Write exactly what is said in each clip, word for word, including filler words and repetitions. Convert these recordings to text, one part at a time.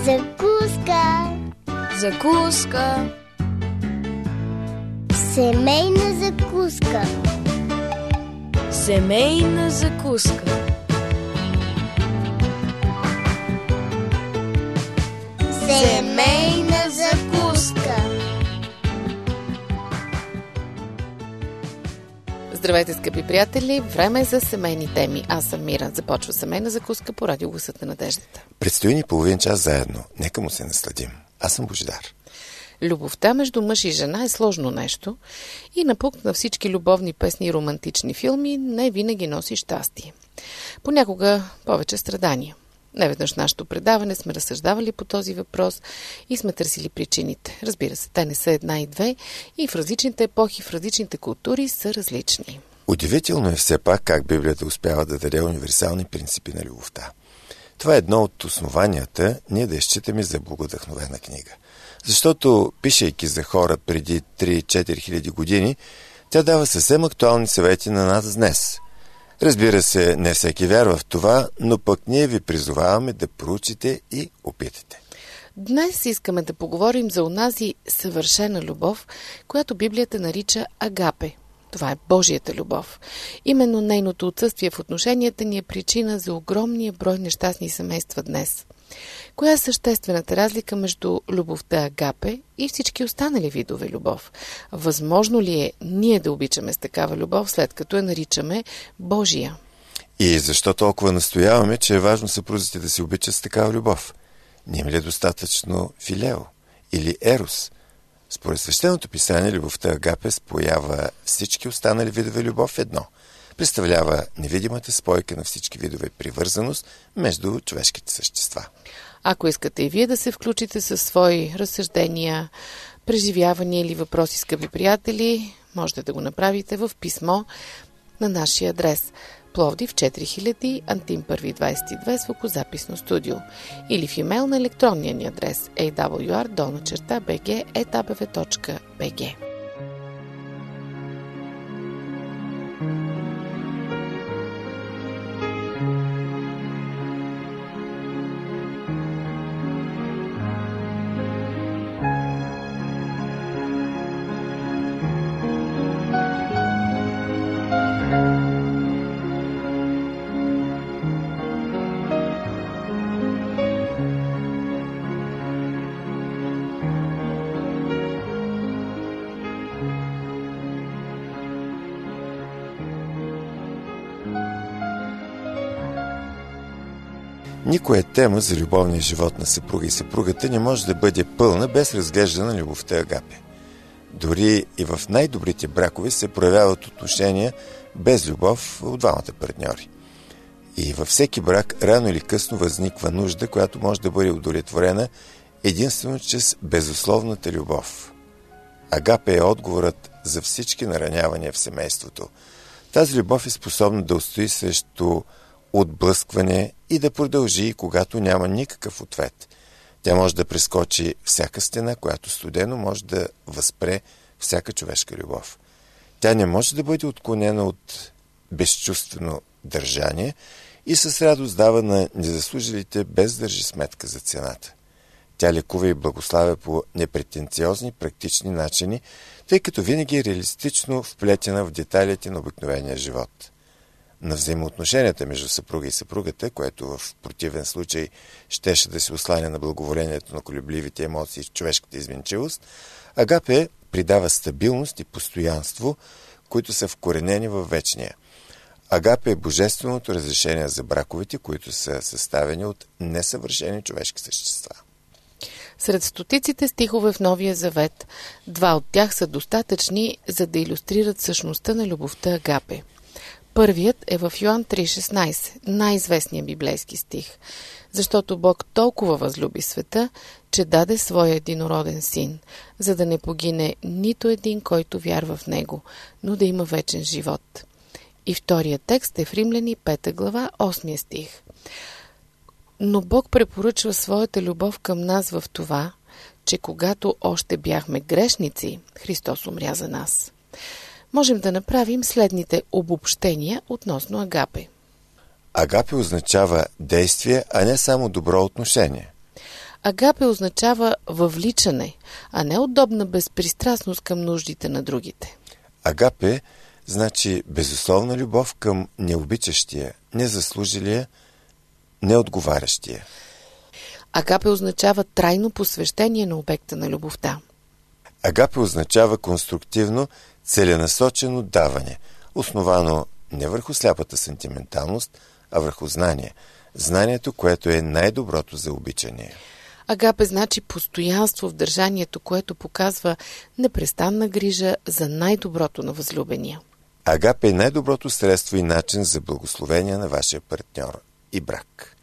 Закуска. Закуска. Семейна закуска. Семейна закуска. Семейна закуска. Здравейте, скъпи приятели! Време е за семейни теми. Аз съм Мира. Започва семейна закуска по радио Гласът на надеждата. Предстои ни половин час заедно. Нека му се насладим. Аз съм Божидар. Любовта между мъж и жена е сложно нещо и напук на всички любовни песни и романтични филми не винаги носи щастие. Понякога повече страдания. Неведнъж в нашето предаване сме разсъждавали по този въпрос и сме търсили причините. Разбира се, те не са една и две и в различните епохи, в различните култури са различни. Удивително е все пак как Библията успява да даде универсални принципи на любовта. Това е едно от основанията ние да я считаме за благодъхновена книга. Защото, пишейки за хора преди три-четири хиляди години, тя дава съвсем актуални съвети на нас днес. Разбира се, не всеки вярва в това, но пък ние ви призоваваме да проучите и опитате. Днес искаме да поговорим за онази съвършена любов, която Библията нарича агапе. Това е Божията любов. Именно нейното отсъствие в отношенията ни е причина за огромния брой нещастни семейства днес. Коя е съществената разлика между любовта агапе и всички останали видове любов? Възможно ли е ние да обичаме с такава любов, след като я наричаме Божия? И защо толкова настояваме, че е важно съпрузите да се обичат с такава любов? Ним ли е достатъчно филео или ерос? Според свещеното писание, любовта агапе споява всички останали видове любов в едно. Представлява невидимата спойка на всички видове привързаност между човешките същества. Ако искате и вие да се включите със свои разсъждения, преживявания или въпроси, скъпи приятели, можете да го направите в писмо на нашия адрес Пловдив четири хиляди, Антим първи двадесет и две, звукозаписно студио, или в имейл на електронния ни адрес ей дабъл ю ар долна черта би джи ет а бе ве точка би джи. Никоя тема за любовния живот на съпруга и съпругата не може да бъде пълна без разглеждане на любовта агапе. Дори и в най-добрите бракове се проявяват отношения без любов от двамата партньори. И във всеки брак рано или късно възниква нужда, която може да бъде удовлетворена единствено чрез безусловната любов. Агапе е отговорът за всички наранявания в семейството. Тази любов е способна да устои срещу отблъскване и да продължи, когато няма никакъв ответ. Тя може да прескочи всяка стена, която студено може да възпре всяка човешка любов. Тя не може да бъде отклонена от безчувствено държание и с радост дава на незаслужилите без да държи сметка за цената. Тя лекува и благославя по непретенциозни практични начини, тъй като винаги е реалистично вплетена в детайлите на обикновения живот. На взаимоотношенията между съпруга и съпругата, което в противен случай щеше да се осланя на благоволението на колебливите емоции в човешката изменчивост, агапе придава стабилност и постоянство, които са вкоренени във вечния. Агапе е божественото разрешение за браковете, които са съставени от несъвършени човешки същества. Сред стотиците стихове в Новия Завет, два от тях са достатъчни, за да илюстрират същността на любовта агапе. Първият е в Йоан три шестнадесет, най-известният библейски стих, защото Бог толкова възлюби света, че даде своя единороден син, за да не погине нито един, който вярва в него, но да има вечен живот. И вторият текст е в Римляни пета глава, осми стих. Но Бог препоръчва своята любов към нас в това, че когато още бяхме грешници, Христос умря за нас. Можем да направим следните обобщения относно агапе. Агапе означава действие, а не само добро отношение. Агапе означава въвличане, а не удобна безпристрастност към нуждите на другите. Агапе значи безусловна любов към необичащия, незаслужилия, неотговарящия. Агапе означава трайно посвещение на обекта на любовта. Агапе означава конструктивно, целенасочено даване, основано не върху сляпата сентименталност, а върху знание. Знанието, което е най-доброто за обичания. Агапе значи постоянство в държанието, което показва непрестанна грижа за най-доброто на възлюбения. Агапе е най-доброто средство и начин за благословение на вашия партньор и брак.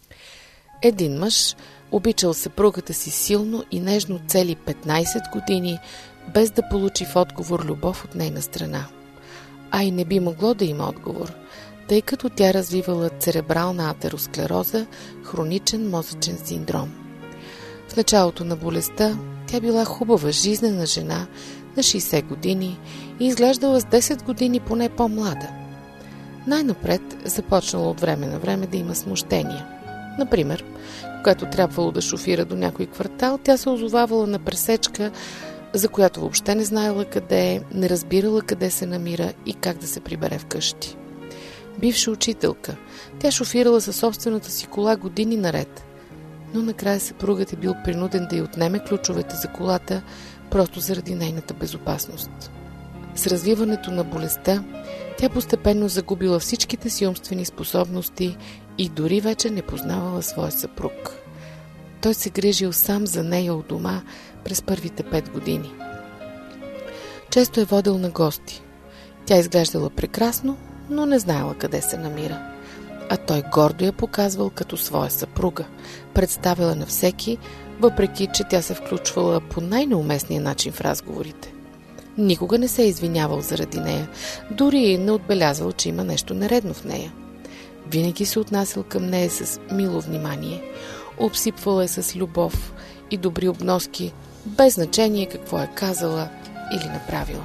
Един мъж обичал съпругата си силно и нежно цели петнайсет години, без да получи в отговор любов от нейна страна. А и не би могло да има отговор, тъй като тя развивала церебрална атеросклероза, хроничен мозъчен синдром. В началото на болестта тя била хубава, жизнена жена на шейсет години и изглеждала с десет години поне по-млада. Най-напред започнала от време на време да има смущения. Например, когато трябвало да шофира до някой квартал, тя се озовавала на пресечка, за която въобще не знаела къде е, не разбирала къде се намира и как да се прибере вкъщи. Бивша учителка, тя шофирала със собствената си кола години наред, но накрая съпругът е бил принуден да й отнеме ключовете за колата, просто заради нейната безопасност. С развиването на болестта, тя постепенно загубила всичките си умствени способности и дори вече не познавала своя съпруг. Той се грижил сам за нея у дома през първите пет години. Често е водил на гости. Тя изглеждала прекрасно, но не знаела къде се намира. А той гордо я показвал като своя съпруга, представила на всеки, въпреки че тя се включвала по най-неуместния начин в разговорите. Никога не се е извинявал заради нея, дори не отбелязвал, че има нещо нередно в нея. Винаги се отнасял към нея с мило внимание, обсипвала е с любов и добри обноски, без значение какво е казала или направила.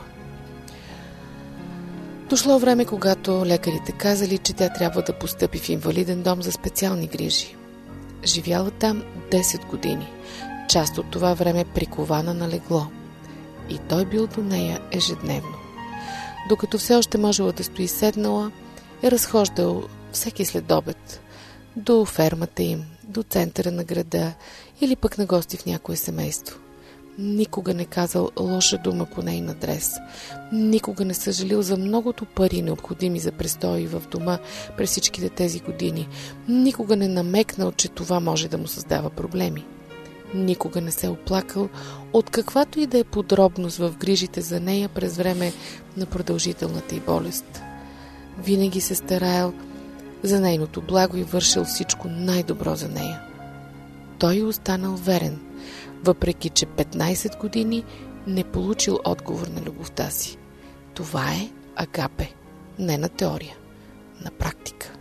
Дошло време, когато лекарите казали, че тя трябва да постъпи в инвалиден дом за специални грижи. Живяла там десет години, част от това време прикована на легло. И той бил до нея ежедневно. Докато все още можела да стои седнала, е разхождал всеки следобед до фермата им, до центъра на града или пък на гости в някое семейство. Никога не казал лоша дума по нейн адрес. Никога не съжалил за многото пари, необходими за престои в дома през всичките тези години. Никога не намекнал, че това може да му създава проблеми. Никога не се оплакал от каквато и да е подробност в грижите за нея през време на продължителната й болест. Винаги се стараял за нейното благо и вършил всичко най-добро за нея. Той е останал верен, въпреки че петнайсет години не получил отговор на любовта си. Това е агапе, не на теория, на практика.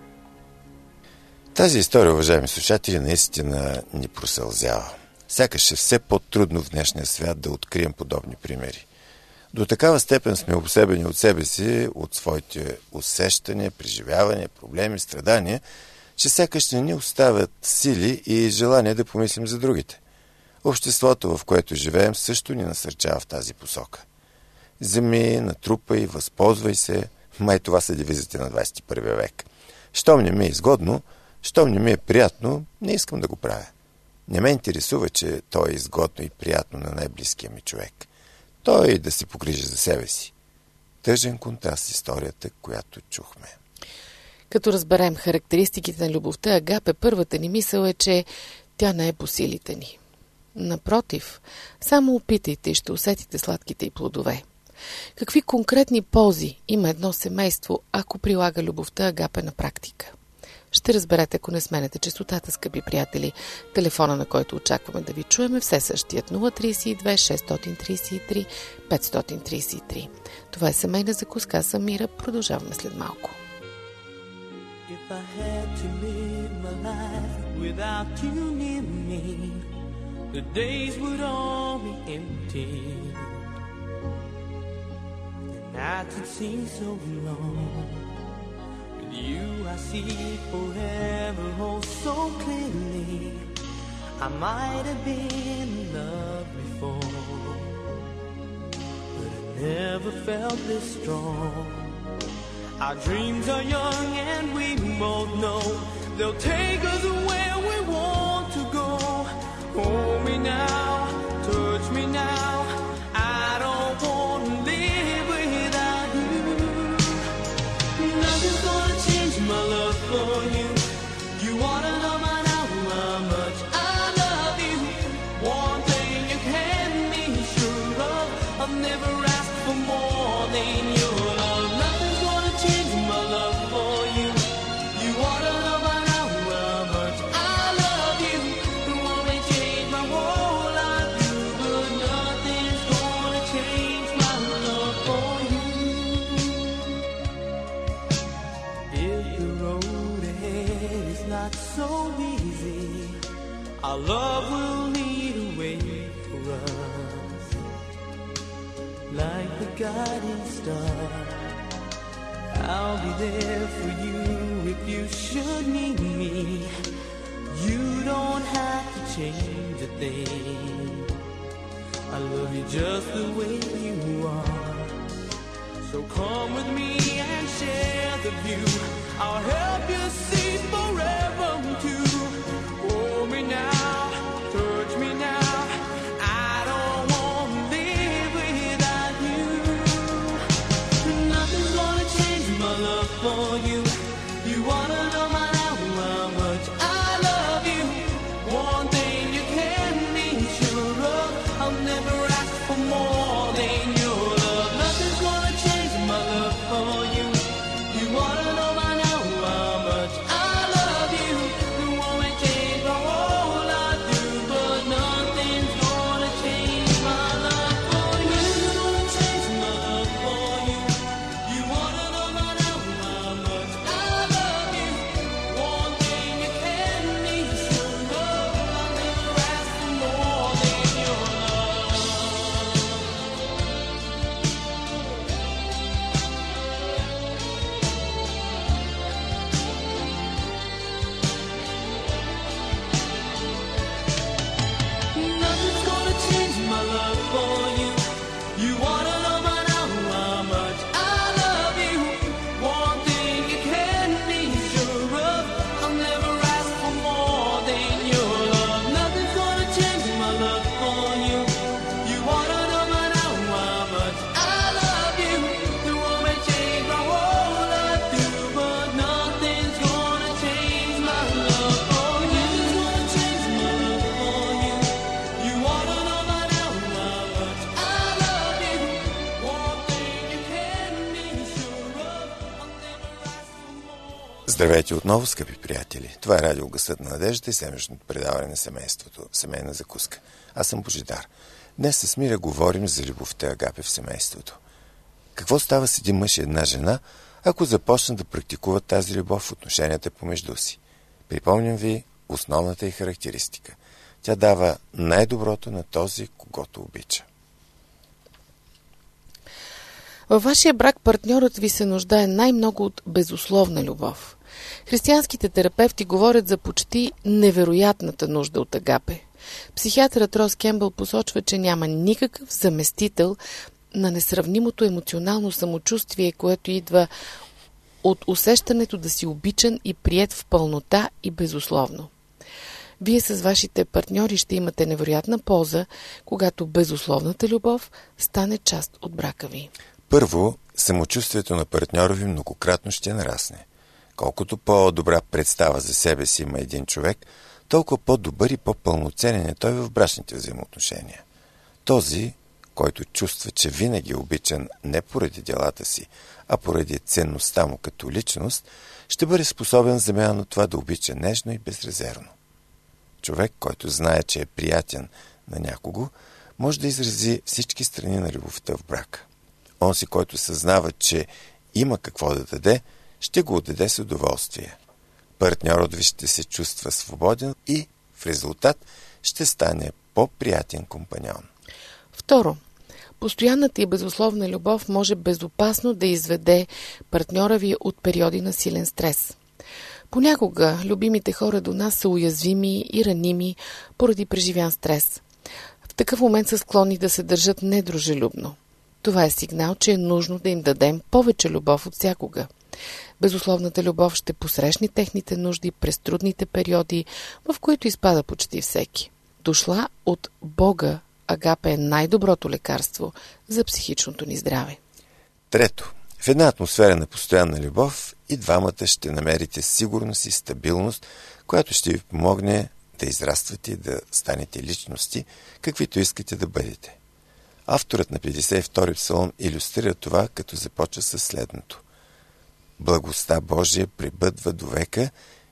Тази история, уважаеми слушатели, наистина ни просълзява. Сякаш е все по-трудно в днешния свят да открием подобни примери. До такава степен сме обсебени от себе си, от своите усещания, преживявания, проблеми, страдания, че сякаш не ни оставят сили и желание да помислим за другите. Обществото, в което живеем, също ни насърчава в тази посока. Вземи, натрупай, възползвай се. Май това са девизите на двайсет и първи век. Щом не ми е изгодно, щом не ми е приятно, не искам да го правя. Не ме интересува, че то е изгодно и приятно на най-близкия ми човек. Той да си погрижи за себе си. Тъжен контраст с историята, която чухме. Като разберем характеристиките на любовта агапе, първата ни мисъл е, че тя не е по силите ни. Напротив, само опитайте и ще усетите сладките й плодове. Какви конкретни ползи има едно семейство, ако прилага любовта агапе на практика? Ще разберете, ако не сменете честотата, скъпи приятели. Телефона, на който очакваме да ви чуем, е все същият нула три две шест три три пет три три. Това е семейна закуска. Аз съм Мира. Продължаваме след малко. If I had to live my life without you near me, the days would all be empty. The nights would seem so long. With you I see forever oh so clearly. I might have been in love before, but I never felt this strong. Our dreams are young and we both know they'll take us where we want to go. Hold me now, touch me now, I don't want to live without you. Nothing's gonna change my love for you. You wanna know my now how much I love you. One thing you can be sure of, I've never asked for more than your love. Nothing's gonna change my love for you. You wanna know my now how much I love you. It won't change my whole life, but nothing's gonna change my love for you. If the road ahead is not so easy, our love will lead a way for us, like the guiding star. I'll be there for you if you should need me. You don't have to change a thing. I love you just the way you are. So come with me and share the view. I'll help you see forever too. Hold me now, touch me now, I don't want to live without you. Nothing's gonna change my love for you. You wanna know my now how much I love you. One thing you can be sure of, I'll never ask for more than your love. Nothing's gonna change my love for you. You wanna know my now how much I love you. It won't change my whole life through, but nothing's gonna change my love for you. Nothing's gonna change my love for you. You wanna know my now how much I love you. One thing you can be sure of, I'll never ask for more than your love. Nothing's gonna change my love for you. You wanna know my now how much I love you. One thing you can be sure of, I'll never ask for more than your love. Nothing's gonna change my love for you. You wanna know my now how much I love you. It won't change my whole life through, but nothing's gonna change my love for you. Nothing's gonna change my love for you. You wanna know my now how much I love you. One thing you can be sure of, I'll never ask for more. Здравейте отново, скъпи приятели! Това е радио Гласът на надеждата и седмичното предаване на семейството, семейна закуска. Аз съм Божидар. Днес с Мира говорим за любовта агапе в семейството. Какво става с един мъж и една жена, ако започнат да практикуват тази любов в отношенията помежду си? Припомням ви основната й характеристика. Тя дава най-доброто на този, когото обича. Във вашия брак партньорът ви се нуждае най-много от безусловна любов. Християнските терапевти говорят за почти невероятната нужда от агапе. Психиатърът Рос Кембъл посочва, че няма никакъв заместител на несравнимото емоционално самочувствие, което идва от усещането да си обичан и приет в пълнота и безусловно. Вие с вашите партньори ще имате невероятна полза, когато безусловната любов стане част от брака ви. Първо, самочувствието на партньора ви многократно ще нарасне. Колкото по-добра представа за себе си има един човек, толкова по-добър и по-пълноценен е той в брачните взаимоотношения. Този, който чувства, че винаги е обичан не поради делата си, а поради ценността му като личност, ще бъде способен в замяна на това да обича нежно и безрезервно. Човек, който знае, че е приятен на някого, може да изрази всички страни на любовта в брака. Онзи, който съзнава, че има какво да даде, ще го отдаде с удоволствие. Партньорът ви ще се чувства свободен и в резултат ще стане по-приятен компаньон. Второ, постоянната и безусловна любов може безопасно да изведе партньора ви от периоди на силен стрес. Понякога любимите хора до нас са уязвими и раними поради преживян стрес. В такъв момент са склонни да се държат недружелюбно. Това е сигнал, че е нужно да им дадем повече любов от всякога. Безусловната любов ще посрещне техните нужди през трудните периоди, в които изпада почти всеки. Дошла от Бога, агапе е най-доброто лекарство за психичното ни здраве. Трето. В една атмосфера на постоянна любов и двамата ще намерите сигурност и стабилност, която ще ви помогне да израствате и да станете личности, каквито искате да бъдете. Авторът на петдесет и втори псалом илюстрира това, като започва със следното. Благостта Божия пребъдва до века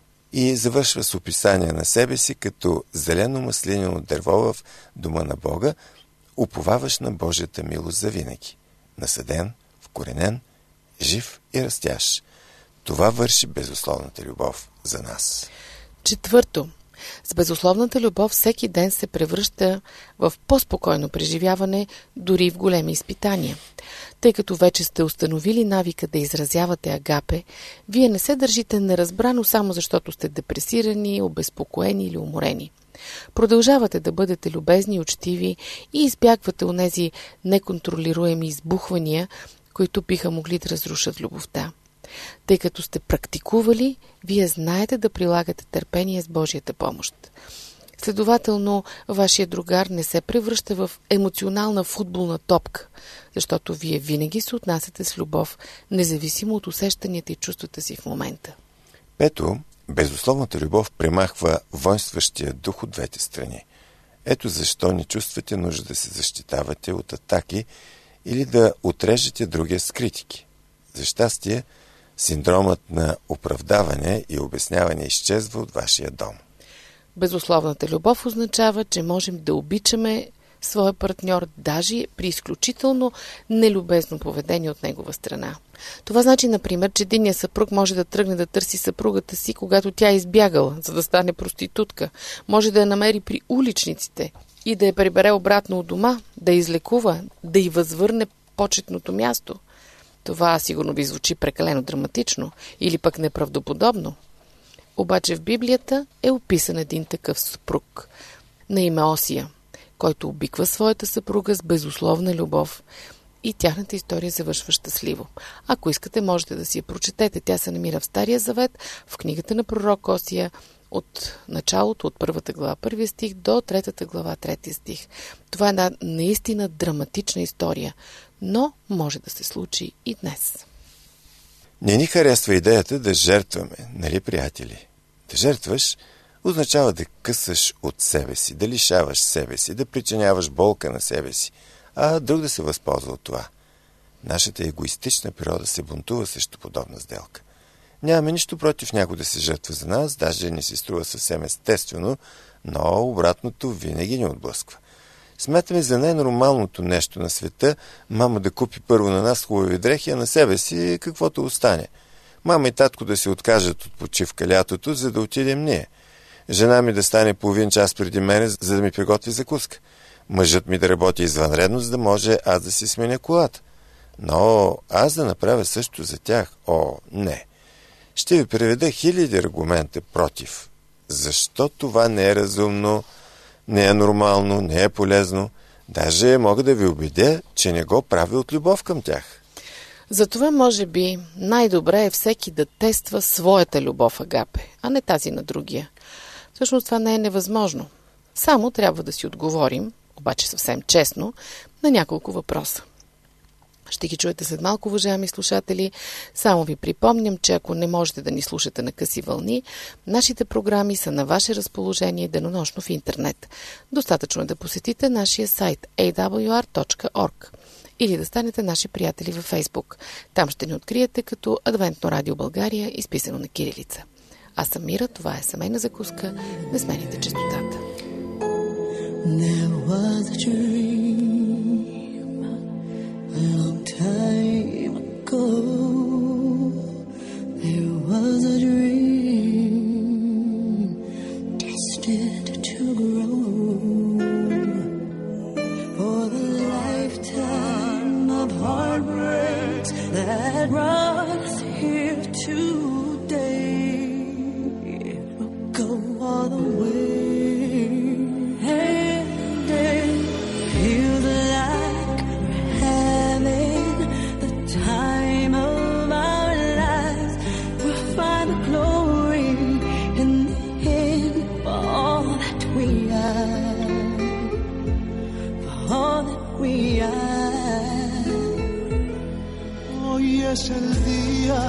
и завършва с описание на себе си като зелено маслинено дърво в дома на Бога, уповаваш на Божията милост за винаги. Насаден, вкоренен, жив и растящ. Това върши безусловната любов за нас. Четвърто. С безусловната любов всеки ден се превръща в по-спокойно преживяване, дори в големи изпитания. Тъй като вече сте установили навика да изразявате агапе, вие не се държите неразбрано само защото сте депресирани, обезпокоени или уморени. Продължавате да бъдете любезни и учтиви и избягвате онези неконтролируеми избухвания, които биха могли да разрушат любовта. Тъй като сте практикували, вие знаете да прилагате търпение с Божията помощ. Следователно, вашия другар не се превръща в емоционална футболна топка, защото вие винаги се отнасяте с любов, независимо от усещанията и чувствата си в момента. Пето, безусловната любов премахва воинстващия дух от двете страни. Ето защо не чувствате нужда да се защитавате от атаки или да отрежете другия с критики. За щастие, синдромът на оправдаване и обясняване изчезва от вашия дом. Безусловната любов означава, че можем да обичаме своя партньор даже при изключително нелюбезно поведение от негова страна. Това значи, например, че единият съпруг може да тръгне да търси съпругата си, когато тя е избягала, за да стане проститутка. Може да я намери при уличниците и да я прибере обратно от дома, да я излекува, да й възвърне почетното място. Това сигурно ви звучи прекалено драматично или пък неправдоподобно. Обаче в Библията е описан един такъв съпруг на име Осия, който обиква своята съпруга с безусловна любов и тяхната история завършва щастливо. Ако искате, можете да си я прочетете. Тя се намира в Стария завет, в книгата на пророк Осия, от началото, от първата глава, първия стих, до третата глава, третия стих. Това е една наистина драматична история, но може да се случи и днес. Не ни харесва идеята да жертваме, нали, приятели? Да жертваш означава да късаш от себе си, да лишаваш себе си, да причиняваш болка на себе си, а друг да се възползва от това. Нашата егоистична природа се бунтува срещу подобна сделка. Нямаме нищо против някой да се жертва за нас, даже не се струва съвсем естествено, но обратното винаги ни отблъсква. Смятаме за най-нормалното нещо на света мама да купи първо на нас хубави дрехи, а на себе си каквото остане. Мама и татко да се откажат от почивка лятото, за да отидем ние. Жена ми да стане половин час преди мене, за да ми приготви закуска. Мъжът ми да работи извънредно, за да може аз да си сменя колата. Но аз да направя също за тях? О, не. Ще ви приведа хиляди аргумента против. Защо това не е разумно, не е нормално, не е полезно? Даже мога да ви убедя, че не го прави от любов към тях. Затова, може би, най-добре е всеки да тества своята любов агапе, а не тази на другия. Всъщност това не е невъзможно. Само трябва да си отговорим, обаче съвсем честно, на няколко въпроса. Ще ги чуете след малко, уважаеми слушатели. Само ви припомням, че ако не можете да ни слушате на къси вълни, нашите програми са на ваше разположение денонощно в интернет. Достатъчно е да посетите нашия сайт ей дабъл ю ар точка орг или да станете наши приятели във Фейсбук. Там ще ни откриете като Адвентно радио България, изписано на кирилица. Аз съм Мира, това е семейна закуска. Не смените честотата. There was a dream a long time ago. There was a dream destined to grow for the lifetime of heartbreaks that brought us here today. es el día,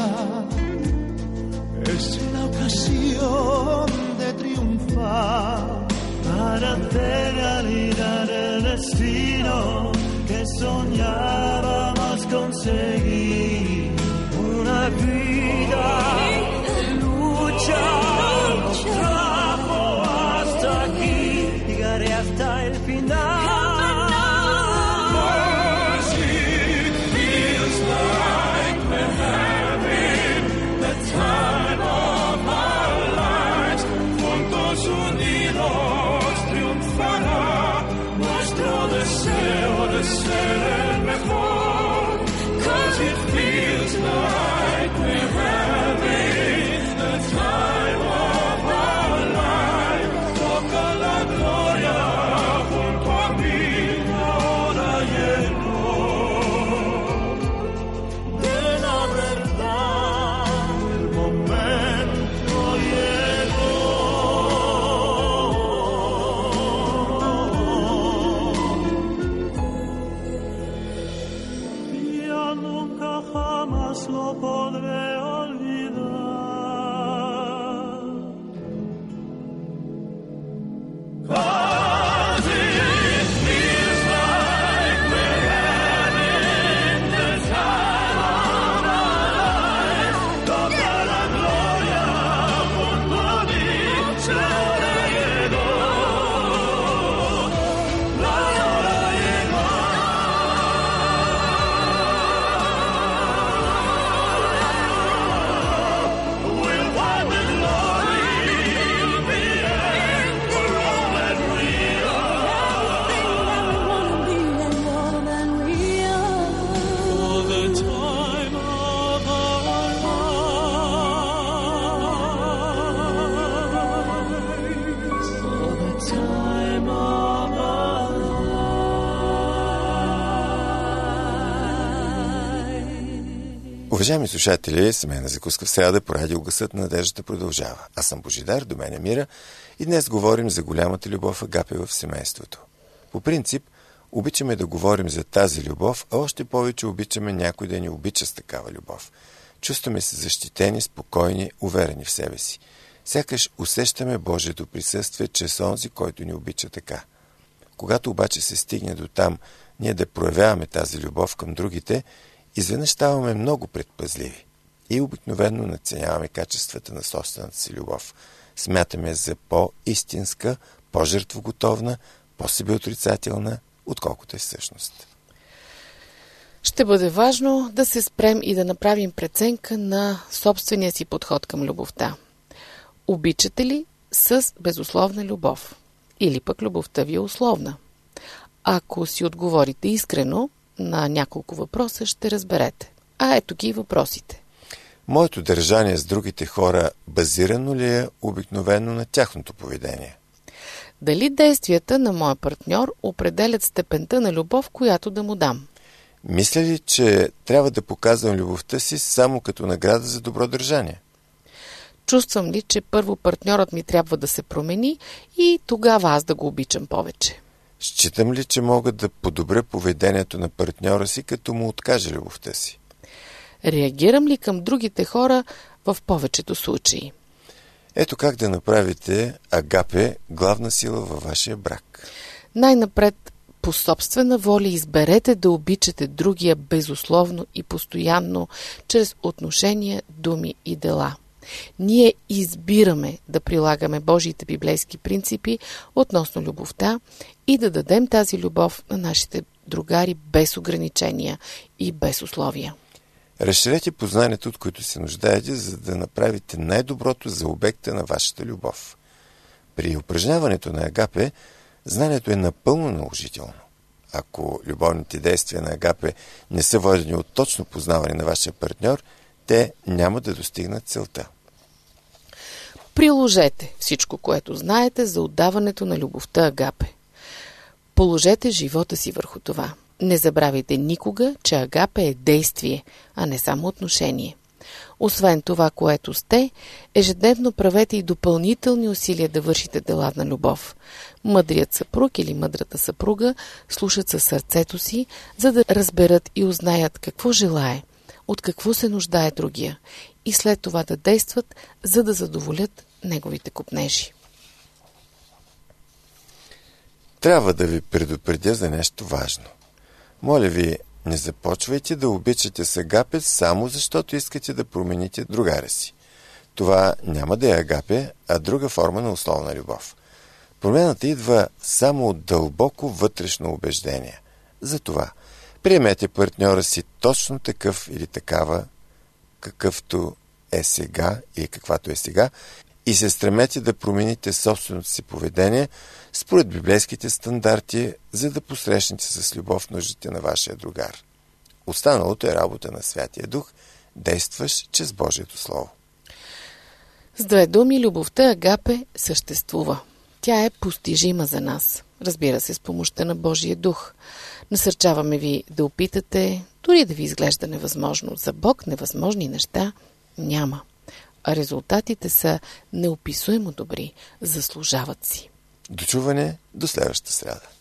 es la ocasión de triunfar para hacer realidad el destino que soñábamos conseguir. Una vida de lucha nos trajo hasta aquí, llegaré hasta el final. Ser el mejor, 'cause it feels like we're having the time of our life. Toca la gloria junto a mí, ahora llegó de la verdad, el momento llegó. Jamás lo podré olvidar. 'Cause it feels like we're having the time of our lives. Toca la gloria junto a mí, ahora llegó. La hora llegó. Уважаеми слушатели, семейна закуска в сряда по радио Гласът на надеждата продължава. Аз съм Божидар, до мен е Мира и днес говорим за голямата любов Агапе в семейството. По принцип, обичаме да говорим за тази любов, а още повече обичаме някой да ни обича с такава любов. Чувстваме се защитени, спокойни, уверени в себе си. Сякаш усещаме Божието присъствие чрез онзи, който ни обича така. Когато обаче се стигне до там, ние да проявяваме тази любов към другите, изведнъж ставаме много предпазливи и обикновено надценяваме качествата на собствената си любов. Смятаме за по-истинска, по-жертвоготовна, по-себеотрицателна, отколкото е всъщност. Ще бъде важно да се спрем и да направим преценка на собствения си подход към любовта. Обичате ли с безусловна любов? Или пък любовта ви е условна? Ако си отговорите искрено на няколко въпроса, ще разберете. А ето ги въпросите. Моето държание с другите хора базирано ли е обикновено на тяхното поведение? Дали действията на моя партньор определят степента на любов, която да му дам? Мисля ли, че трябва да показвам любовта си само като награда за добро държание? Чувствам ли, че първо партньорът ми трябва да се промени и тогава аз да го обичам повече? Считам ли, че мога да подобря поведението на партньора си, като му откажа любовта си? Реагирам ли към другите хора в повечето случаи? Ето как да направите Агапе главна сила във вашия брак. Най-напред, по собствена воля изберете да обичате другия безусловно и постоянно, чрез отношения, думи и дела. Ние избираме да прилагаме Божиите библейски принципи относно любовта и да дадем тази любов на нашите другари без ограничения и без условия. Разширете познанието, от които се нуждаете, за да направите най-доброто за обекта на вашата любов. При упражняването на Агапе, знанието е напълно наложително. Ако любовните действия на Агапе не са водени от точно познаване на вашия партньор, те няма да достигнат целта. Приложете всичко, което знаете за отдаването на любовта Агапе. Положете живота си върху това. Не забравяйте никога, че Агапе е действие, а не само отношение. Освен това, което сте, ежедневно правете и допълнителни усилия да вършите дела на любов. Мъдрият съпруг или мъдрата съпруга слушат със сърцето си, за да разберат и узнаят какво желае, от какво се нуждае другия и след това да действат, за да задоволят неговите копнежи. Трябва да ви предупредя за нещо важно. Моля ви, не започвайте да обичате с агапе само защото искате да промените другара си. Това няма да е агапе, а друга форма на условна любов. Промяната идва само от дълбоко вътрешно убеждение. Затова приемете партньора си точно такъв или такава, какъвто е сега или каквато е сега, и се стремете да промените собственото си поведение според библейските стандарти, за да посрещнете с любов нуждите на вашия другар. Останалото е работа на Святия Дух, действащ чрез Божието Слово. С две думи, любовта агапе съществува. Тя е постижима за нас. Разбира се, с помощта на Божия Дух. Насърчаваме ви да опитате, дори да ви изглежда невъзможно. За Бог невъзможни неща няма. А резултатите са неописуемо добри. Заслужават си. Дочуване до следващата сряда.